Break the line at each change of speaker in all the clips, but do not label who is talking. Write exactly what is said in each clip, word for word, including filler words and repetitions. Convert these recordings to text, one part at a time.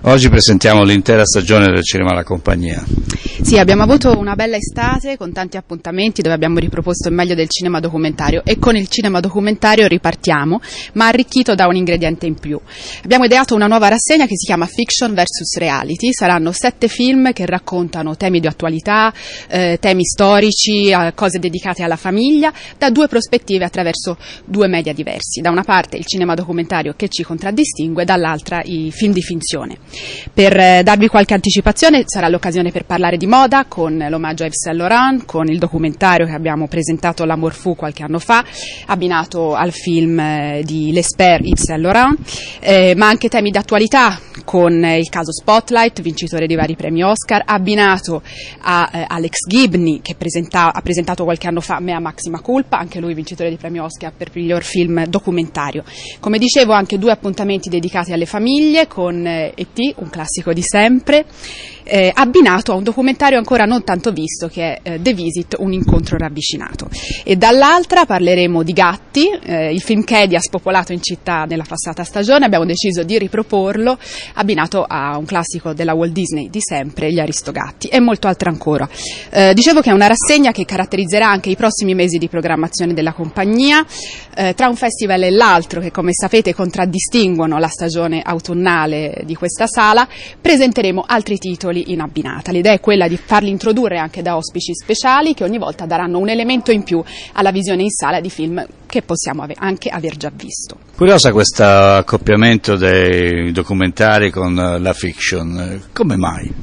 Oggi presentiamo l'intera stagione del Cinema alla Compagnia.
Sì, abbiamo avuto una bella estate con tanti appuntamenti dove abbiamo riproposto il meglio del cinema documentario e con il cinema documentario ripartiamo, ma arricchito da un ingrediente in più. Abbiamo ideato una nuova rassegna che si chiama Fiction versus Reality. Saranno sette film che raccontano temi di attualità, eh, temi storici, eh, cose dedicate alla famiglia, da due prospettive attraverso due media diversi. Da una parte il cinema documentario che ci contraddistingue, dall'altra i film di finzione. Per eh, darvi qualche anticipazione, sarà l'occasione per parlare di moda con l'omaggio a Yves Saint Laurent, con il documentario che abbiamo presentato all'Amour Fou qualche anno fa, abbinato al film eh, di L'Expert Yves Saint Laurent, eh, ma anche temi d'attualità con eh, il caso Spotlight, vincitore di vari premi Oscar, abbinato a eh, Alex Gibney che presenta, ha presentato qualche anno fa Mea Maxima Culpa, anche lui vincitore di premi Oscar per miglior film documentario. Come dicevo, anche due appuntamenti dedicati alle famiglie con eh, E T, un classico di sempre, Eh, abbinato a un documentario ancora non tanto visto che è eh, The Visit, un incontro ravvicinato. E dall'altra parleremo di Gatti, eh, il film che ha spopolato in città nella passata stagione. Abbiamo deciso di riproporlo abbinato a un classico della Walt Disney di sempre, Gli Aristogatti, e molto altro ancora. Eh, dicevo che è una rassegna che caratterizzerà anche i prossimi mesi di programmazione della compagnia, eh, tra un festival e l'altro che, come sapete, contraddistinguono la stagione autunnale di questa sala. Presenteremo altri titoli in abbinata. L'idea è quella di farli introdurre anche da ospiti speciali che ogni volta daranno un elemento in più alla visione in sala di film che possiamo ave- anche aver già visto.
Curiosa questo accoppiamento dei documentari con la fiction, come mai?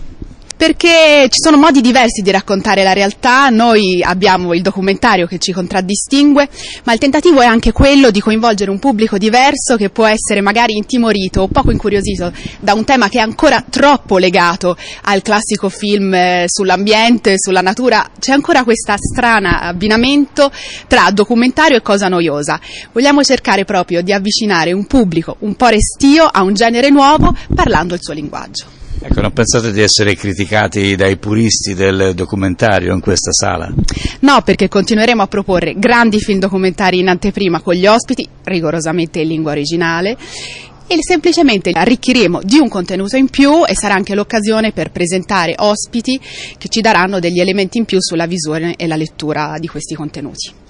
Perché ci sono modi diversi di raccontare la realtà. Noi abbiamo il documentario che ci contraddistingue, ma il tentativo è anche quello di coinvolgere un pubblico diverso che può essere magari intimorito o poco incuriosito da un tema che è ancora troppo legato al classico film eh, sull'ambiente, sulla natura. C'è ancora questo strano abbinamento tra documentario e cosa noiosa. Vogliamo cercare proprio di avvicinare un pubblico un po' restio a un genere nuovo parlando il suo linguaggio.
Ecco, non pensate di essere criticati dai puristi del documentario in questa sala?
No, perché continueremo a proporre grandi film documentari in anteprima con gli ospiti, rigorosamente in lingua originale, e semplicemente arricchiremo di un contenuto in più e sarà anche l'occasione per presentare ospiti che ci daranno degli elementi in più sulla visione e la lettura di questi contenuti.